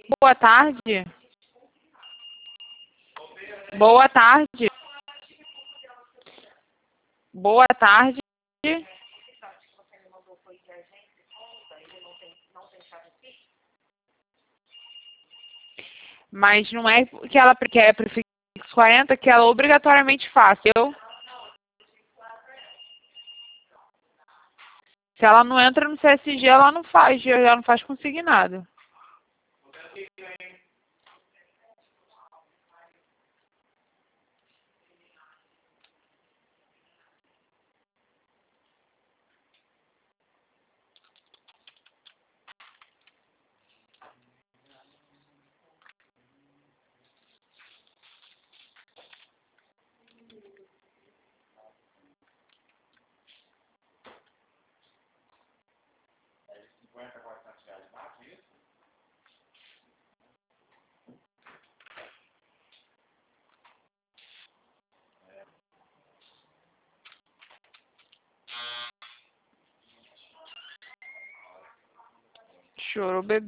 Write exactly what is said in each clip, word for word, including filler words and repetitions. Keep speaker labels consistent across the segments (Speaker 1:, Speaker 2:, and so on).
Speaker 1: Boa tarde. Boa tarde. Boa tarde. Mas não é que ela quer prefixo quarenta que ela obrigatoriamente faça. Eu, se ela não entra no C S G, ela não faz, ela não faz consignado. Chorou, bebê.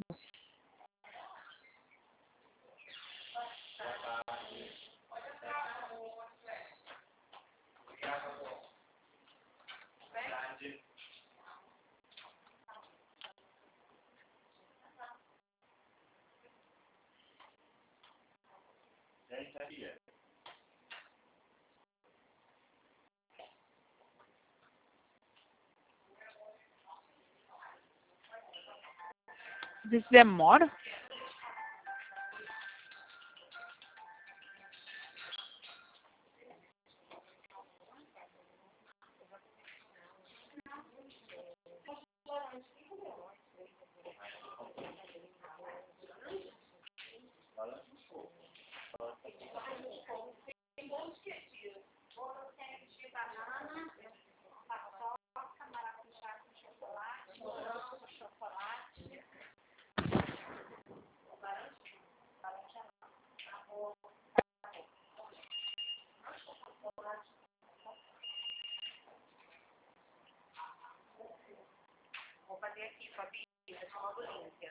Speaker 1: Isso demora?
Speaker 2: Vou fazer aqui, Fabi, eu te mando o link.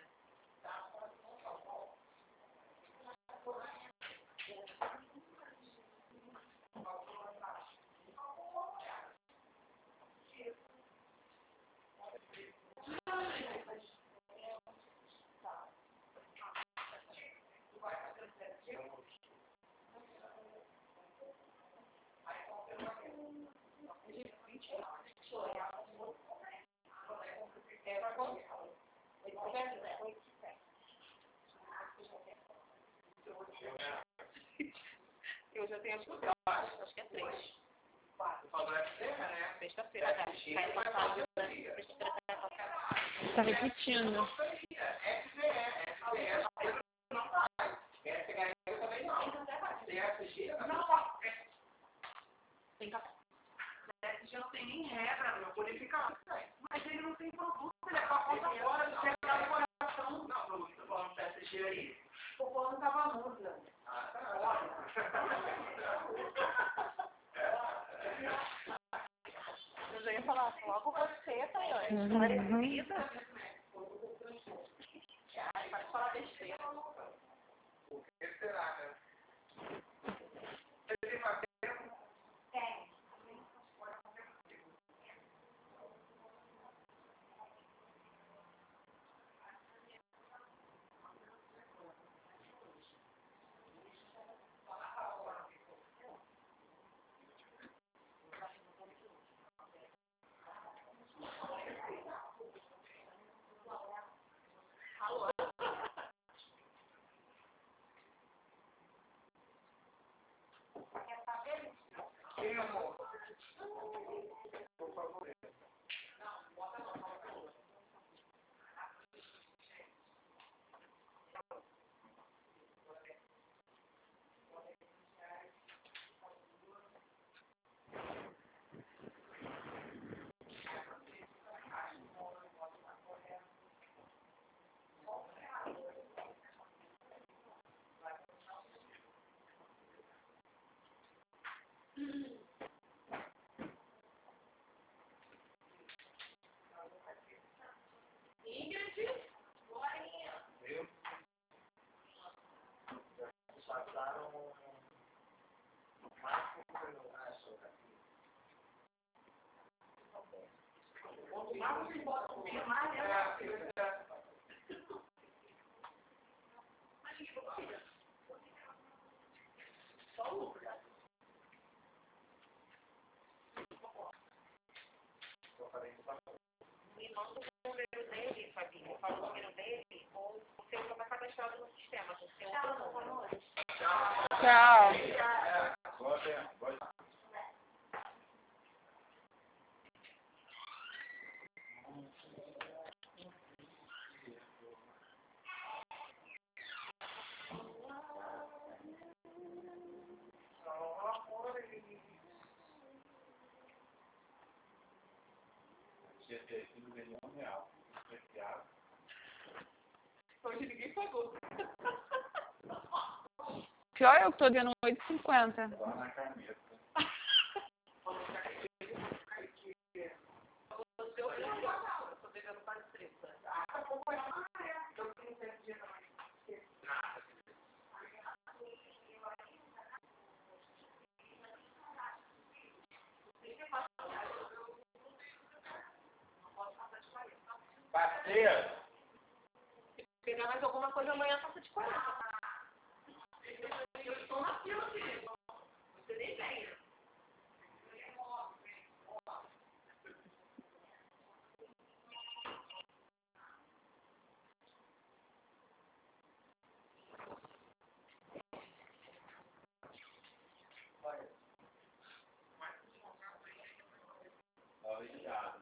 Speaker 2: Eu já tenho acho que é três. Sexta-feira, né?
Speaker 1: Tá repetindo.
Speaker 2: Tem café. Já não tem nem regra, meu, purificado. Mas ele não tem produto, ele é pra conta fora, ele quer dar no coração. Não, produto, tô falando P S G aí. O povo não tava muda. Ah, tá. Eu já ia falar, logo você, Tayane. História de vida. Ai, para de falar besteira. O que será, né? Você tem uma pergunta? Tem. Mas vocês botam o filho mais, né? Só o lucro, né? Me manda o número dele, Fabinho. Fala o número dele, ou o seu não vai estar cadastrado no sistema. Tem que ser outro número.
Speaker 1: Tchau.
Speaker 2: Hoje ninguém pagou.
Speaker 1: Pior eu que tô dando oito e cinquenta.
Speaker 3: Lá na caneta. Parceiro!
Speaker 2: Pegar mais alguma coisa amanhã, passa de quarenta. Eu estou na fila, filho. Você nem vem.
Speaker 3: Obrigado.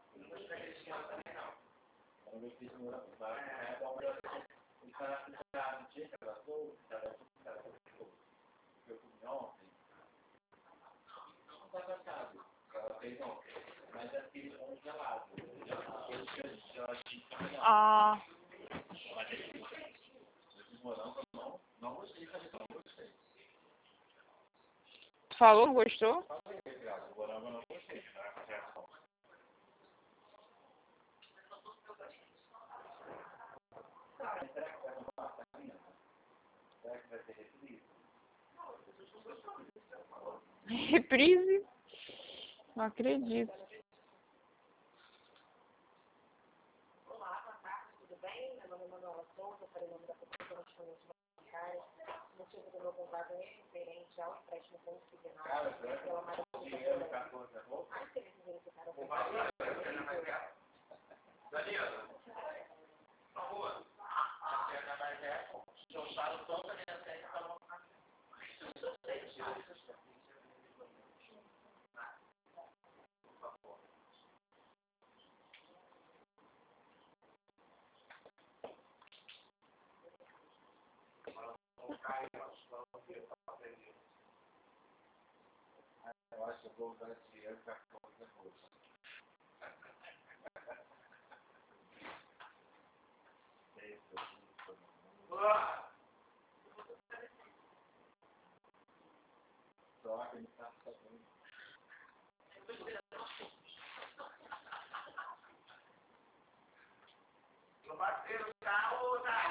Speaker 3: Quando eu fiz no bar, é bom pra você. O cara já não tinha cadastro, o cara já eu fui ontem. Não está cansado. Ela fez ontem. Mas é que um gelado.
Speaker 1: Ah.
Speaker 3: Esses morangos não, não gostei, não gostei.
Speaker 1: Falou, não gostou?
Speaker 3: Falei, o morango não gostei, não é certo. Será que vai rolar essa minha? Será que vai ter reprise?
Speaker 1: Reprise? Não acredito.
Speaker 2: Olá, boa tarde, tudo bem? Meu nome é Manuela Souza, para o nome da professora de finanças bancárias. O motivo do meu contato é referente ao empréstimo consignado pela Maria
Speaker 3: Dinheiro, cartão de roupa?
Speaker 2: Ah, você deve verificar o
Speaker 3: Danilo, por favor. Eu falo toda a minha série para não ficar. Eu acho que eu vou usar esse dinheiro para comprar roupa. Só que ele está sabendo. Meu parceiro, tá ou tá?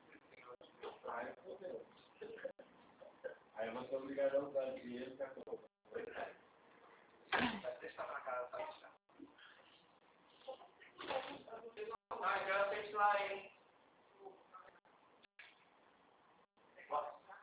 Speaker 3: Aí eu vou ser obrigado a usar dinheiro para comprar.